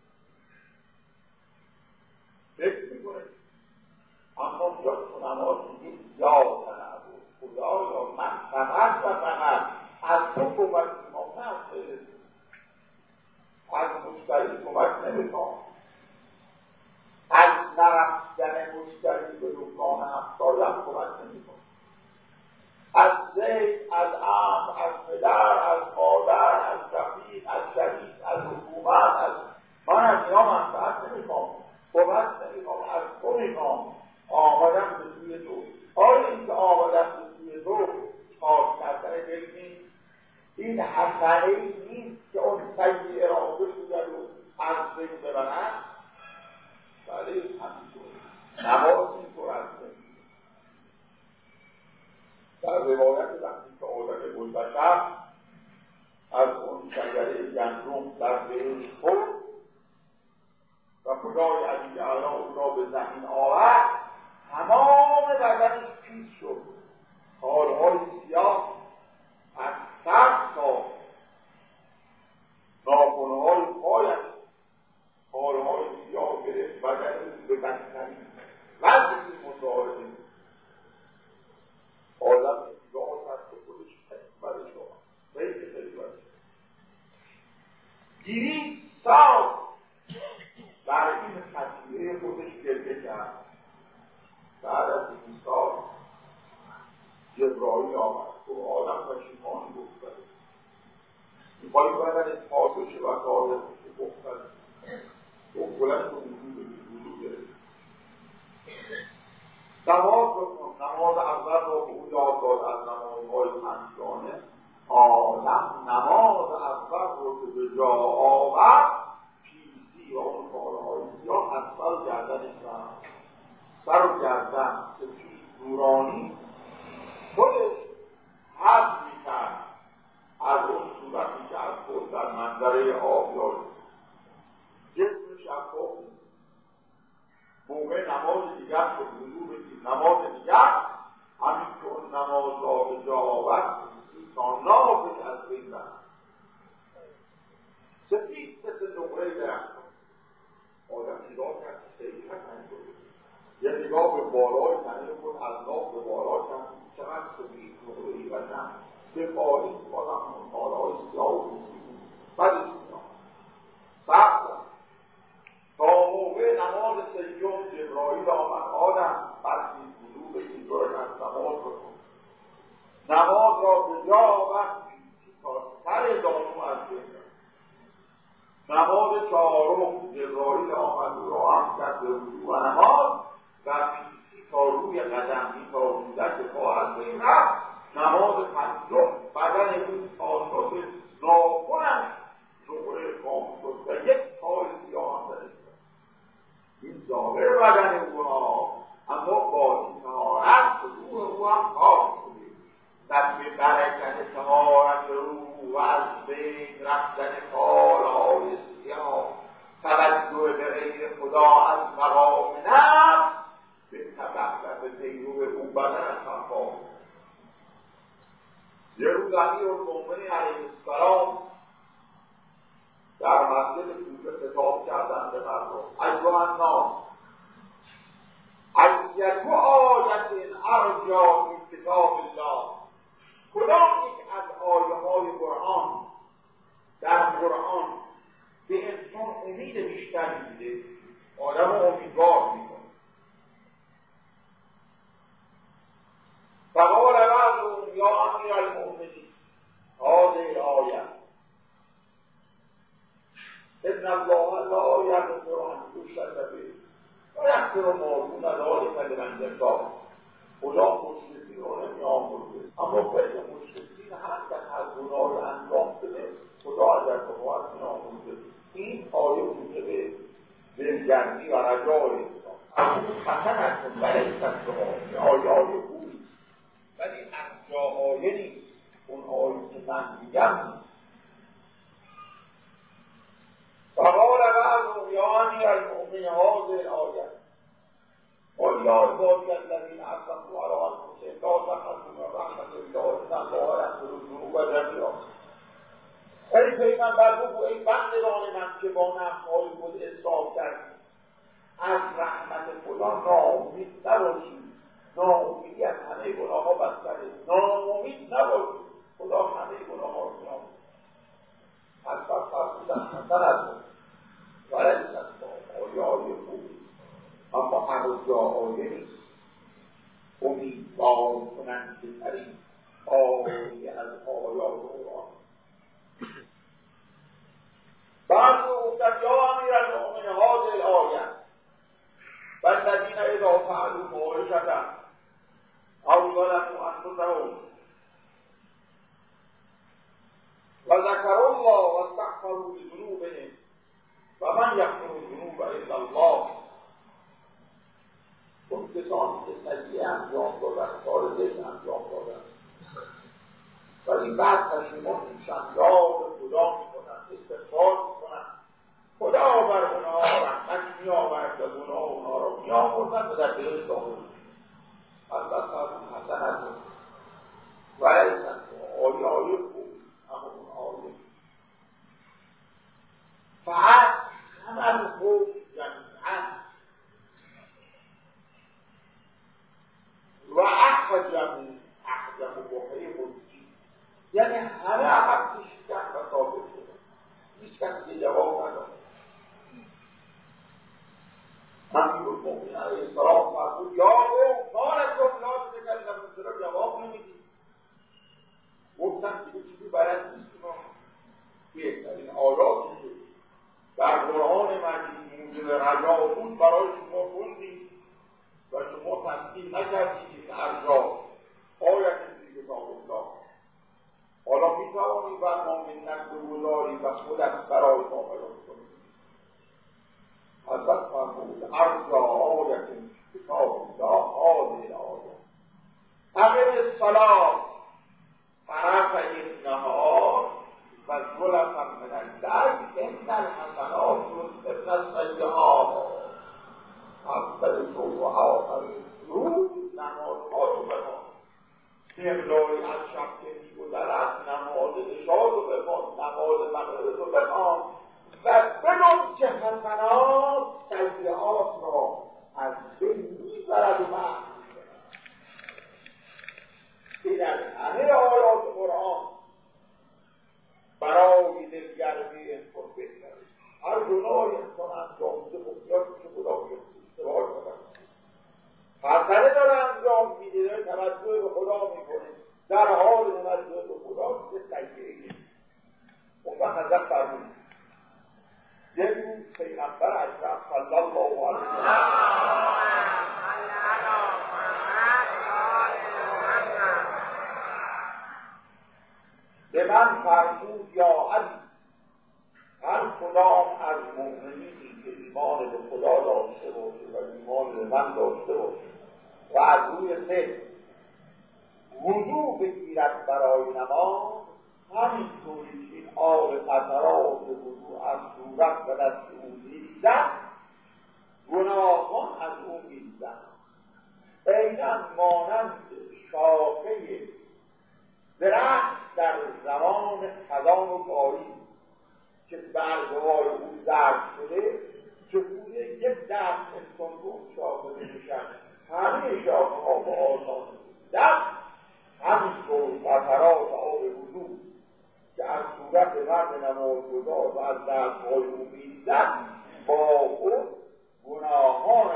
A: فکر میکنه. اما اونجا تو نماز میگیم یا تنبو خدایا من فقط و فقط از تو کمک میخوام، نه از مشتری کمک نمیخوام، از نرفتن مشتری به دکان همسایم کمک نمیخوام، از زید، از عم، از پدر، از مادر، از رفیق، از شریک، از حکومت، من از اینا منفعت نمیخوام، کمک نمیخوام، از تو میخوام. آمدم به سوی تو. آیا این که آمدم به سوی تو پاک کردن دل نیست؟ این حسنه نیست که اون سیئه را بشوید و از بین ببرد؟ بله همینطور نماز اینطور از بین. در روایت وقتی که آدم گلبشر از اون شجره گندم در بهشت خورد و خدای عزیز اعلی او را به زمین آورد، تمام بدنش پیچ شد، خالهای سیاه از سر تا ناخنهای پای سال برای این خطیره خودش گریه کرد. بعد از این سال جبرائیل آمد و آدم پشیمانی گفتد میخوایی بدن پاک بشه و کاره بشه گفتد بلند وضو گرفت. نماز بکن. نماز اول را به او یاد داد از نمازهای پنجگانه. آدم نماز اول رو که به جا آورد پیسی و اون کارهای زیاد از سر گردنش رفت. سر و گردن سفید نورانی خودش حد میکرد از اون صورتی که از خود در منظره آب یاد جسم شفاف. موقع نماز دیگر که وضو بگیر نماز دیگر همین که اون نماز را به جا آورد تا نافش از بین رفت. سفید مثل نقره درخت. آدم نگاه کرد خیلی خطرناک. یه نگاه به بالای تنه بود از ناف به بالای تنه چقدر سفید نقره‌ای و نه به پایین بازم بالای سیاه و روزی بود. بعدش میاد سخت تا موقع نماز سیوم جبرائیل آمد. آدم بسی وضو بگیر دارد از نماز بکن. نماز را به جا آورد تا سر دانو از بین. نماز چهارم جبرائیل آمد و را هم کرد به وضو و نماز و پیسی تا روی قدمی تا رودک پا از بین رفت. نماز پنجم بدن اون تا شد ناخنش نقره کام شد و یک تای سیاه هم درست. این ظاهر بدن او ها اما با این طهارت روح او هم پاک شده. در به برکت طهارت روح و از بین رفتن کارهای سیاه توجه به غیر خدا از مقام نفس به تبع و پیرو او بدن از هم پاک. یه روز امیرالمومنین علیه السلام در مسجد کوفه خطاب کردند به مردم ایها الناس ایة آیة ارجا من کتاب الله. کدام یک از آیه‌های قرآن در قرآن به انسان امید بیشتر میده، آدم رو امیدوار میکنه. فقال بعضهم یا امیرالمؤمنین هذه الآیة ان الله لا یغفر ان یشرک به و یغفر ما دون ذلک لمن یشاء. خدا مشرکین رو نمی‌آمرزه، اما غیر مشرکین هر کس هر گناهی انجام بده خدا اگر بخواهد می‌آمرزه. این آیه بوده به دلگرمی و رجای انسان. از اون خطر هستن برای سنگاه آیه خوبی ولی از جاهای نیست. اون آیه که من میگم نیست. فقال بعضهم یا امیرالمؤمنین هذه الآیة قل یا عبادی الذین اسرفوا علی انفسهم لا تقنطوا من رحمة الله ان الله یغفر الذنوب جمیعا. ای پیغمبر بگو ای بندگان من که با نفس‌های خود اسراف کردید از رحمت خدا ناامید نباشید. ناامیدی از همه گناه‌ها بدتره. ناامید نباشید. خدا همه گناه‌ها رو می‌آمرزد. از پس فرمودن حسن از ولی آیه خوبی اما هر جا آیه نیست. امیدوار کننده ترین آیه از آیات قرآن. بعد گفتن یا امیرالمؤمنین هذه الآیة والذین اذا فعلوا فاحشة او ظلموا انفسهم وذكروا الله واستغفروا لذنوبهم ومن یغفر الذنوب الا الله. اون کسانی که سیئه انجام دادن کار زشت انجام دادن ولی بعد پشیمان میشن یاد خدا میکنن استغفار میکنن خدا بر اونها رحمت میآورد و گناه اونها رو میآمرزد و در دلش داخل البته حسن از ولی آیه خوب اما اون آیه فقط همه خوب جمعا و احجم بحیه خودی یعنی همه عقب کشیدن و ثابت شدن. هیچ کسی که جواب نداد. یا او کارتون لا تکلم، چرا جواب نمیدید؟ گفتن دیگه چیزی بلد نیست ما. بهترین آیاتی که در قرآن مجید موجب رجا بود برای شما خوندیم و شما تسلیم نکردید این ارجا آیت دیگه کتاب الله. حالا میتوانید بر ما منت بگذارید و خودت برای ما بیان کنید. حضرت فرمود ارجا آیت کتاب الله هذه آیت اقم الصلاة طرفی النهار و زلفا من الليل ان الحسنات یذهبن السیئات. اول صبح و آخر روز نمازها رو بخوان، مقداری از شب که می‌گذرد نماز عشا رو بخوان، نماز مغرب رو بخوان و بنام که حسنات سیئات را از بین می‌برد و محو می‌کند. این از همه آیات قرآن برای دلگرمی انسان بهتره. هر گناهی انسان انجام میده بسیار که خدا میده اشتباه کنه، حسنه داره انجام میده، داره توجه به خدا میکنه، در حال توجه به خدا میده سیئه. اون وقت حضرت فرمود یک روز پیغمبر اکرم صلی الله علیه و به من فرمود یا علی هر کدام از مؤمنینی که ایمان به خدا داشته باشه و ایمان به من داشته باشه و از روی سه وضو بگیرد برای نماز، همینطوری که این آب قطرات وضو از صورت و دست او می‌ریزد گناهان از او می‌ریزند. عیناً مانند شاخه درخت در زمان خزان و پاییز که برگ‌های او زرد شده، چگونه یک دست انسان رو شاخه بکشد همه شاخه‌ها با آسان می‌ریزد، همینطور قطرات آب وضو که از صورت مرد نمازگزار و از دست‌های او می‌ریزد با خود گناهان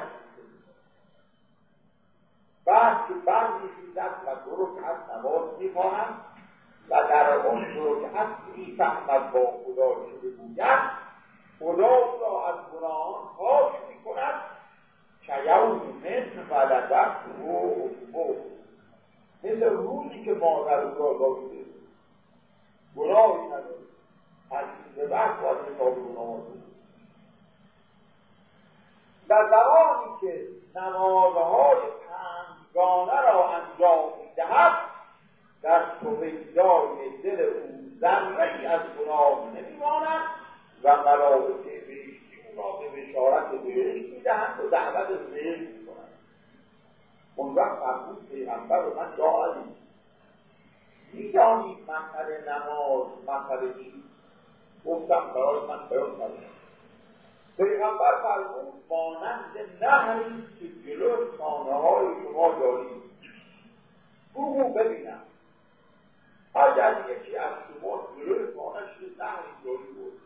A: بعد که برمی‌ریزد و دو رکعت نماز می‌خواند و در آن دو رکعت می‌فهمد با خدا چه بگوید، خدا او را از گناهان پاک می‌کند که یوم ولدته امه، مثل روزی که مادر او را داشته گناهی نداره، از این به بعد باید حساب گناه بود. و زمانی که نمازهای پنجگانه را انجام می‌دهد در سویدای دل او ذره‌ای از گناه نمی‌ماند و ملائکه بهشتی او را به بشارت بهشت می‌دهند و دعوت بهشت می‌کنند. اون وقت فرمود پیغمبر و من یا علی می‌دانید مسئله نماز مسئله چیست؟ گفتم برای من بیان کنید. پیغمبر فرمود مانند نهری که جلو خانه‌های شما دارید، بگو ببینم اگر یکی از شما جلوی خانه‌اش نهری جاری بود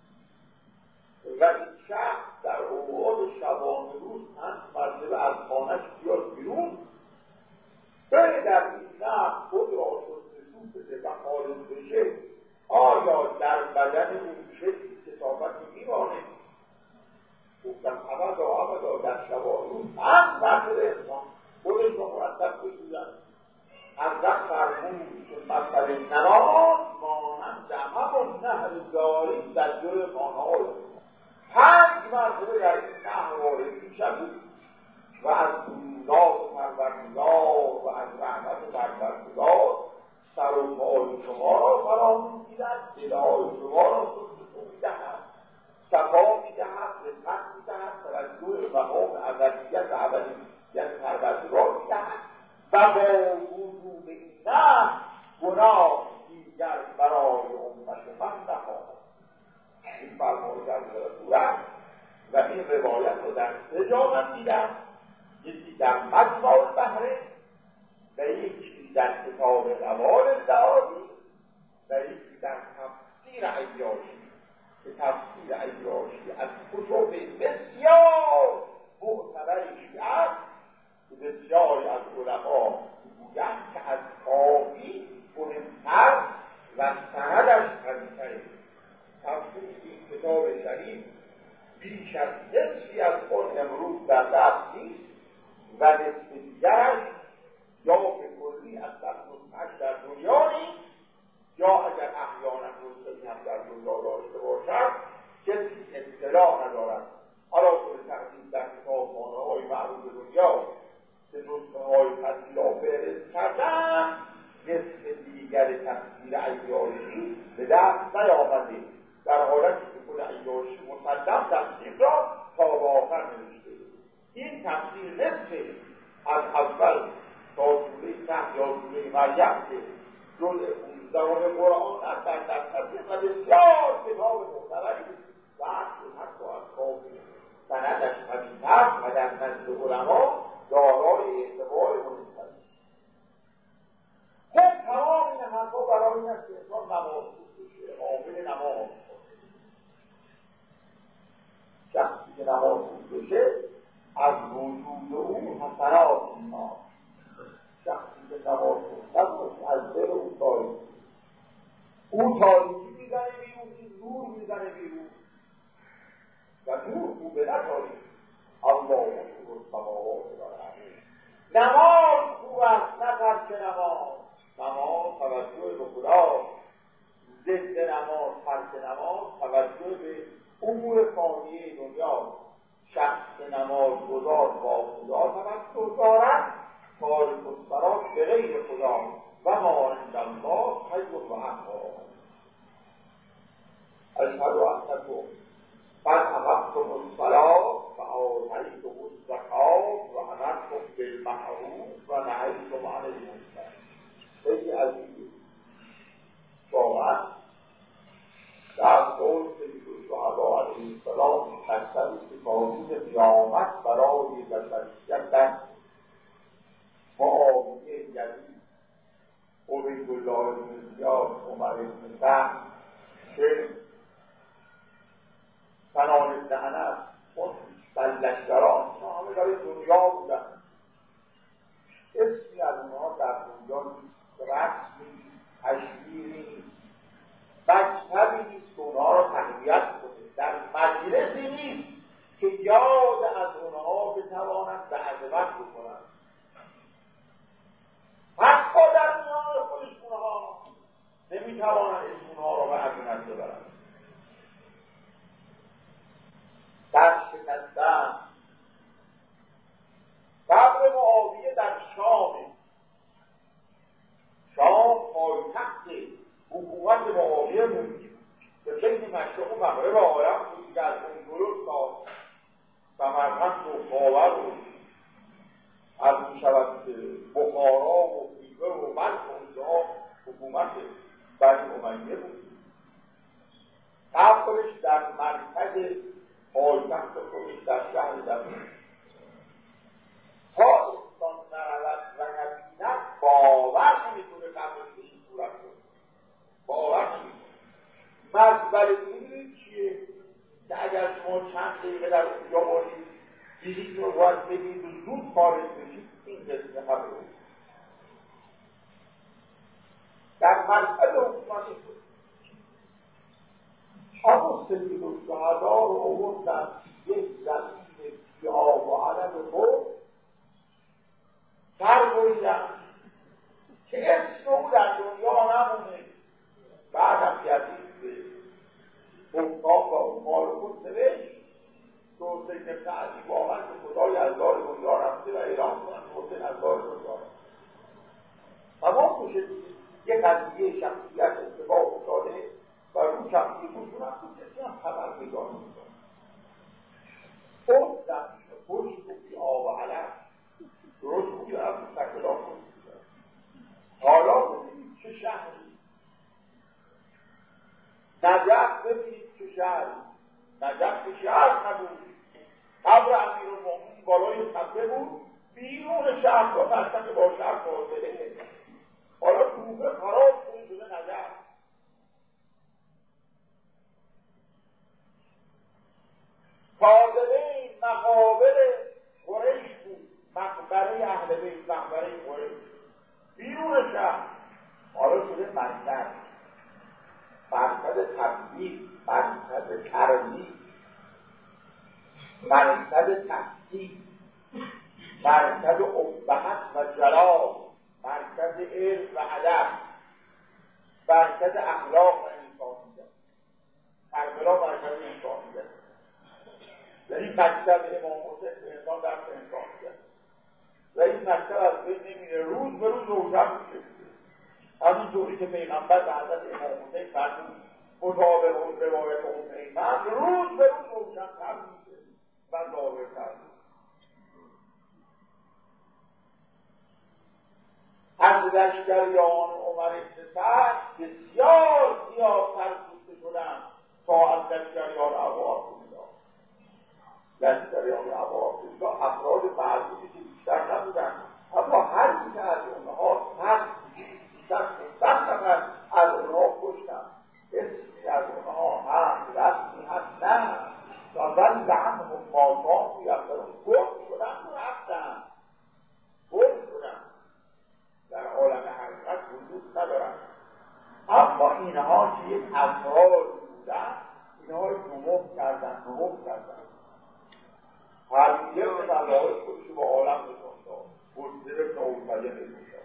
A: و این شخص در اوقات شبانه روز 5 مرتبه از خانه‌اش بیاد بیرون، بره در این نهر خود را شستشو بده و خارج بشه، آیا در بدن اون چیزی کثافتی میمانه؟ گفتم ابدا در شبانه روز 5 مرتبه انسان خودش را مرتب بگوید. حضرت فرمود که مسئله نماز مانند همون نهر جاری در جلوی خانه‌های 5 مرتبه در این نهر وارد می‌شوید و از ذات پروردگار و از رحمت پروردگار سر و پای شما را فرا می‌گیرد، دل‌های شما را سوزون می‌دهد، صفا می‌دهد، رفعت می‌دهد، توجه مقام ابدیت و ابدیت پروردگار می‌دهد و با وجود این نه گناه دیگر برای امت من نخواهد. این فرمان در صورت و این روایت رو در 3 جا من دیدم، یکی در مجمع البحرین و یکی در کتاب روال الدعاوی و یکی در تفسیر عیاشی که تفسیر عیاشی از کتب بسیار معتبر شیعه است بیش از نصفی از اون امروز در دست نیست و نصف دیگرش یا به کلی از دست در دنیا نیست، یا اگر احیانا رستمی هم در دنیا داشته باشد کسی اطلاع ندارد. حالا طور تقدیم در کتابخانه‌های معروف دنیا که نسخه‌های تفصیلا فهرست کردن، نصف دیگر تفسیر عیاشی به دست نیامده، در حالتی که خود عیاشی مسلم تفسیر را تا به آخر نوشته. این تفسیر نصف از اول تا سوره کهف یا سوره مریم که جزء 15 قرآن است در دسترس و بسیار کتاب معتبری و حتی از کافی سندش قوی‌تر و در نزد علما دارای اعتبار مهم‌تر. خب تمام این حرفا برای این است که انسان نماز بشه، قابل نماز باشه. شخصی که نماز بشه از وجود او حسنات می‌یابد. شخصی که نماز بشه از دل او تاریکی، او تاریکی میزنه بیرون، این نور میزنه بیرون و نور خوبه نتاریکی. الله نور السماوات والارض. نماز خوب است نه ترک نماز توجه به خدا، ضد نماز ترک نماز توجه به امور فانیه دنیا. شخص نماز گزار با خدا توجه دارد، تارک الصلات به غیر خدا و ما عند الله خیر و ابقی. اشهد انکم قد اقمتم الصلاة و آتیتم الزکاة و امرتم بالمعروف و نهیتم عن المنکر. خیلی عزیزی واقعا در قول سید الشهدا علیه السلام مشهد که موجود قیامت برای بشریت در معاویه یزید، عبیدالله بن زیاد، عمر بن سعد، شیخ سنان بن انس، اون بلشگران همه برای دنیا بودن. اسمی از اونها در دنیا نیست، رسمی نیست، تشبیری نیست، مکتبی نیست که اونها را تقویت کنه، در مجلسی نیست که یاد از اونها بتوانند به عظمت بکنند. حتی در میان خودش اونها نمیتوانند اونها را به عظمت ببرند. در شکستن قبر معاویه در شام پایتخت حکومت معاویه بود به خیلی مشرق و مغرب عالم بود که از اندلس تا سمرقند و خاور و از میشود بخارا و خیبر و بلخ و اینجا حکومت بنی امیه بود. قبرش در مرکز پایتخت خودش در شهر دمشق. تا انسان نرود و نبیند باور نمی‌کنه قبرش به این صورت کنه. باور نمی‌کنه. مزبله‌گیری چیه؟ که اگر شما چند دقیقه در اونجا باشید دیدید رو باید بگید و زود خارج بشید، این قسم خبره در مرکز حکومت خود. اما سید الشهدا رو آوردن یک زمین سیاه و علم خود سر بریدن که اسم او در دنیا نمونه. بعدم یزید به حکام و امال خود نوشت که حسین ابن علی واقعا به خدای ازدار دنیا رفته و اعلام کنن حسین ازدار دنیا رفته. تمام میشه یک قضیه شخصیت اتفاق افتاده و اون شخصی خشونت بود کسی هم خبر نگاه میکنه. اون زمین خشک و بی آب و علم درست بودی و از مستقلان خود بودن. حالا ببینید چه شهری، نجف ببینید چه شهری، نجف که شهر نبود، قبر امیرالمومنین بالای تپه بود، بیرون شهر را تشتک با شهر فاصله. حالا کوفه خراب شده نجف. فاضله مقابر قریش بود، مقبره اهل بیت، مقبره قریش بیرون شهر. حالا شده مرکز تبلیغ، مرکز ترویج. مرکز تحصیل، مرکز ابهت و جلال، مرکز علم و ادب، مرکز اخلاق و انسانیت. کربلا مرکز انسانیت، یعنی مکتب امام حسین به انسان درس انسانیت و این مکتب از بین نمیره، روز به روز روشن میشه. همینطوری که پیغمبر به حضرت امام حسین فرمود مطابق اون روایت حسین روز به روز روشن‌تر میشه و ظاهرتر میشه. از لشکریان عمر بن سعد بسیار زیادتر کشته شدند تا از لشکریان ابو عبدالله. لشکریان ابو عبدالله افراد معدودی که بیشتر نبودند، اما هر که از اونها صد نفر از اونها کشتند. اسمی از اونها هم رسمی هست نه و ولی لعنهم ما می‌افترون، گم شدند و رفتند، گم شدند، در عالم حقیقت وجود ندارند. اما اینها که یک افراد بودند، اینها نمو کردند. هر یک ملاحظ خودشو با عالم نشون داد، بزرگ نوزده نشون داد.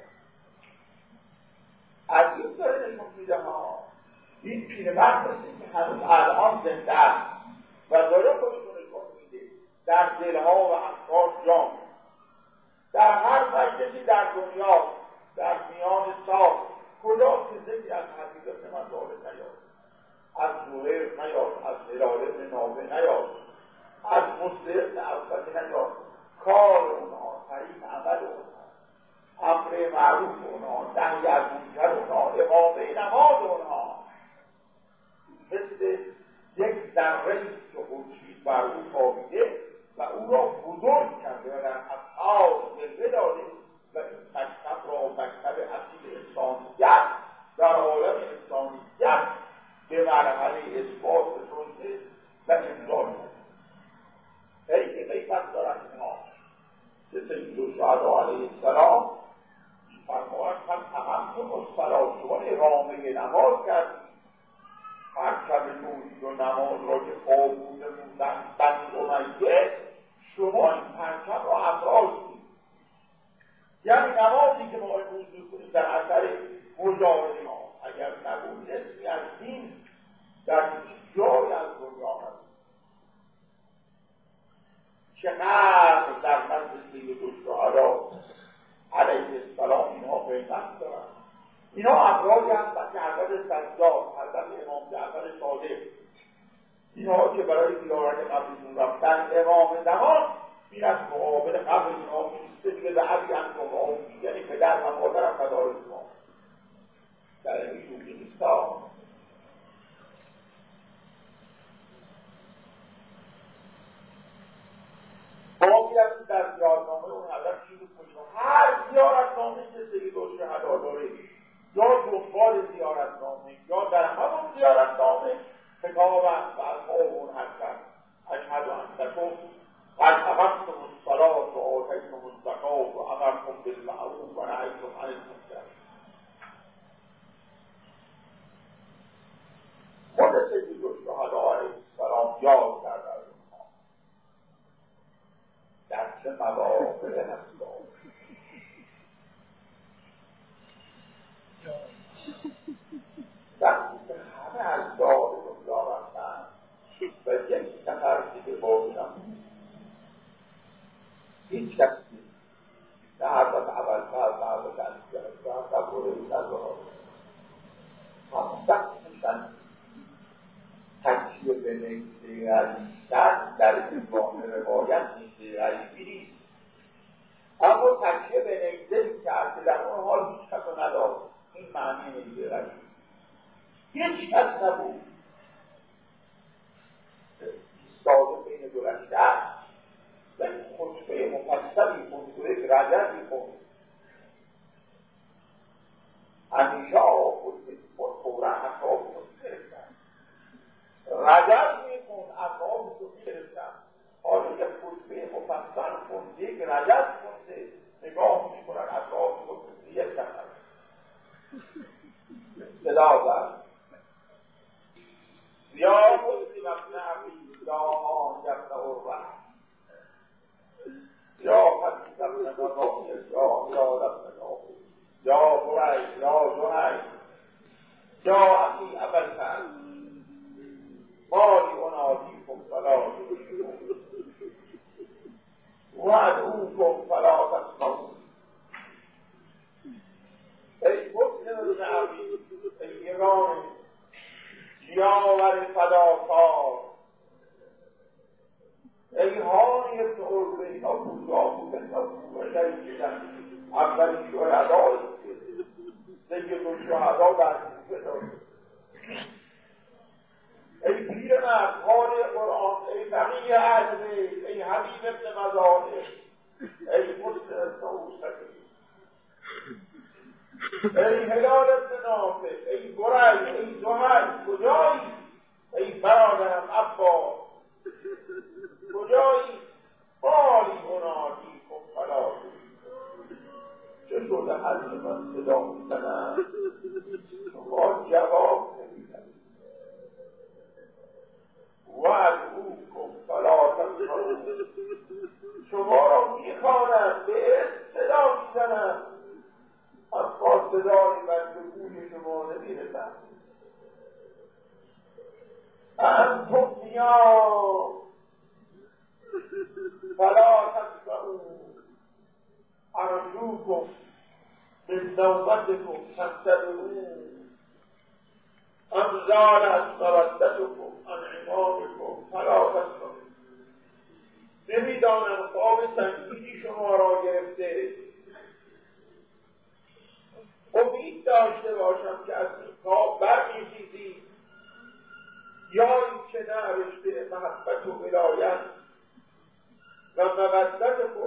A: از این داره نشون میده ها این پیرمرد مثل که هنوز الان زنده است و داره خودشو نشون میده در دلها و افکار جان. در هر مجلسی در دنیا در میان سال کجا که ذکر از حضرت من داره نیاد، از زهیر نیاد، از هلال ابن نافع نیاد، از مسلم اولی نیاد. کار اونها، طریق عمل اونها، امر معروف اونها، نهی از منکر اونها، اقامه نماز اونها مثل یک ذره که خورشید بر او تابیده و او را بزرگ کرده و در افعال جلوه داده و این مکتب را مکتب اصیل انسانیت در عالم انسانیت به مرحله اثبات رسونده و امضا کرده. خیلی قیمت دارند اینها که سید الشهدا علیه السلام فرمایند من اقمتم الصلاة، شما اقامه نماز کردید، پرچم نوری و نماز را که خوابونده موندن بنی امیه، شما این پرچم را افراز کنید. یعنی نمازی که ما امروز می‌کنیم در اثر مجاهدین ها اگر نبود اسمی از دین در جای از دنیا هست. چقدر در نزد سید الشهدا علیه السلام اینها قیمت دارند. اینها افرادی هستند که حضرت سجاد، حضرت امام جعفر صادق، اینها که برای زیارت قبرشون رفتن، امام زمان میرن مقابل قبر اینها میسته دیگه به عبی انتون را یعنی پدر و مادرم فدای شما در این شوقی نیستا. ما میرسیم در زیارتنامه اون حضرت چیزی کنیم هر زیارتنامه که سید الشهدا داره یا دنبال زیارتنامه یا در همون زیارتنامه خطابند و الفاظ اون هستند اشهد انکم قد اقمتم الصلاة و آتیتم الزکاة و امرتم بالمعروف و نهیتم عن المنکر. خود سید الشهدا علیه السلام یاد کرده از اونها در چه مواقع هستند. وقتی که همه از داد دنیا رفتن و یک نفر دیگه باقی نموند، هیچ کس نیست، نه حضرت اولفر، نه حضرت انسیار، نه حضرت بوری نظرها همون وقتی میشن تکیه به نکته غریبتر در دیوان روایت نکته غریبی نیست، اما تکیه به نکته کرد در اون حال هیچ کس رو نداشت. این معنی نکته غریبی هیچ کس نبود، ایستاده بین دو لشکر و خطبه مفصلی کن، یک رجبی کن، همیشه خطبه فورا اطراف رو می‌گرفتن، رجب میکن اطراف رو می‌گرفتن. حالا یک خطبه مفصل کن، یک رجب کنده نگاه می‌کنن اطراف رو یک نفر صدا زد یا مسلم نبی یا آن یبنه الرحم ای هانی ابن عربه اینا کجا بودن تا کوه شهید شدن اولین شهدایی سید الشهدا در کوفه داشت. ای پیرمرد حال قرآن، ای فقیه اهل بیت، ای حبیب ابن مذاهب، ای مسلم ابن اوسطی، ای هلال ابن نافع، ای بری، ای زهر، کجایی؟ ای برادرم عباس کجایی؟ مالی هنادی کن فلا چه شده هر که من صدا میزنم شما جواب نمیدهید و ادعوکم فلا تسمعون شما را میخوانم به اسم صدا میزنم اما صدای من به گوش شما نمیرسم. انتم نیام فلا تسمعون ارجوکم من نوبتکم تتبعون ام زالت مودتکم عن امامکم فلا تسمعون. نمیدانم خواب سنگینی شما را گرفته، امید داشته باشم که از این خواب برمیخیزید یا اینکه نه رشته محبت و ولایت و مودت